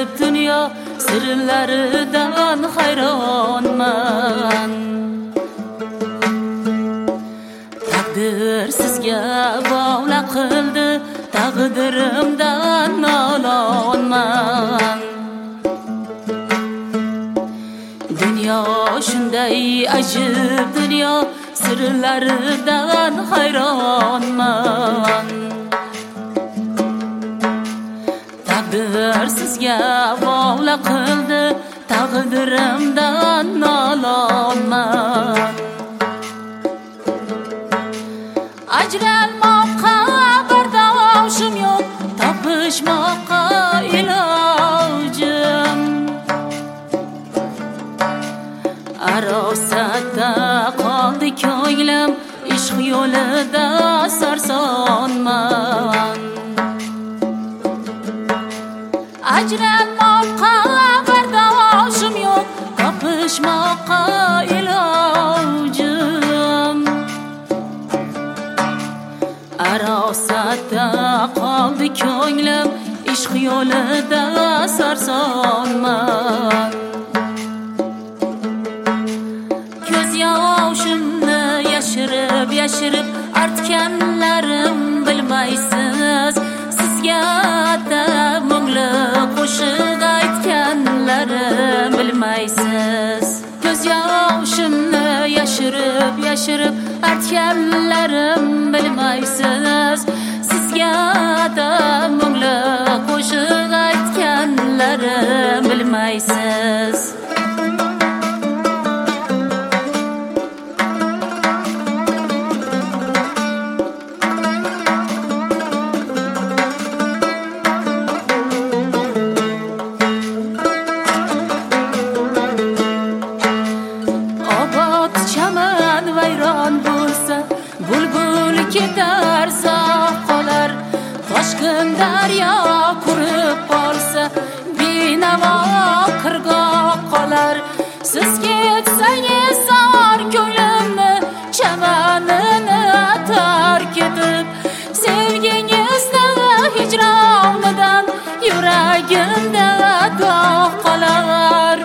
yashirib dunyo sirlaridan hayronman. Taqdir sizga bog'la qildi, taqdirimdan nolonman. Dunyo shunday ajib dunyo, sirlaridan hayronman. Taqdir sizga bog'la qildi, taqdirimdan nolonman. Ajralmoqqa bardoshim yo'q, topishmoqqa ilojim. Arosatda qoldi ko'nglim, ishq yo'lida sarsonman. Ajralmoqqa bardoshim yo'q, topishmoqqa ilojim. Arosatda qoldi ko'nglim, ishq yo'lida sarsonman. Ko'z yoshimni yashirib yashirib artganlarim bilmaysiz. Sizga mungli qo'shiq aytganlarim bilmaysiz. Ko'z yoshimni yashirib yashirib artganlarim bilmaysiz. Sizga mungli qo'shiq aytganlarim bilmaysiz. Chaman vayron bo'lsa, bulbul ketar sog' qolar. Toshqin daryo qurib qolsa, binavo qirg'oq qolar. Siz ketsangiz zor ko'nglimni chamanini tark etib, sevgingizni hijronidan yuragimda dog' qolar.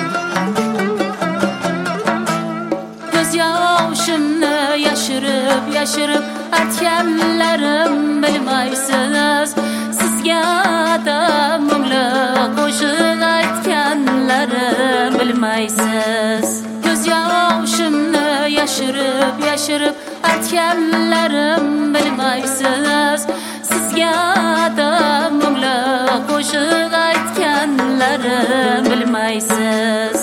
Yoshimni yashirib yashirib artganlarim bilmaysiz. Sizga mungli qo'shiq aytganlarim bilmaysiz. Ko'z yoshimni yashirib yashirib artganlarim bilmaysiz. Sizga mungli qo'shiq aytganlarim bilmaysiz.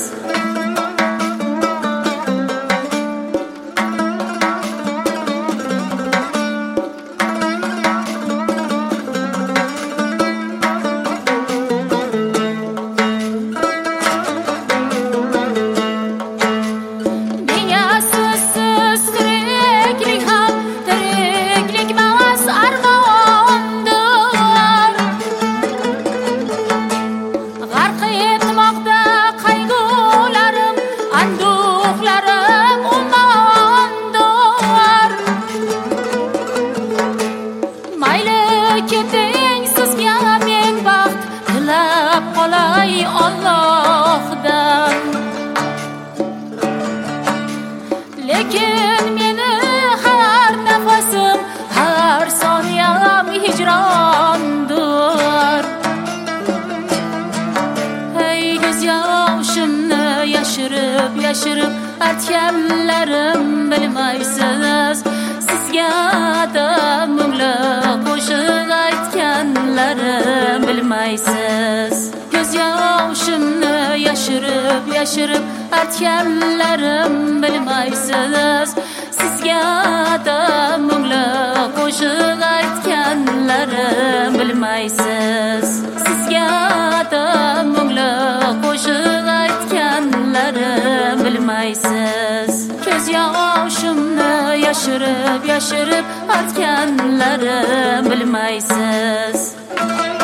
Keting sizga men baxt tilab qolay Allohdan. Lekin meni har nafasim, har soniyam hijrondir. Hey ko'z yoshimni yashirib yashirib artganlarim bilmaysiz. Sizga mungli qo'shiq aytganlarim bilmaysiz. Ko'z yoshimni yashirib yashirib artganlarim bilmaysiz. Sizga mungli qo'shiq aytganlarim bilmaysiz. Sizga mungli qo'shiq aytganlarim bilmaysiz. Ko'z yoshimni yashirib yashirib artganlarim bilmaysiz.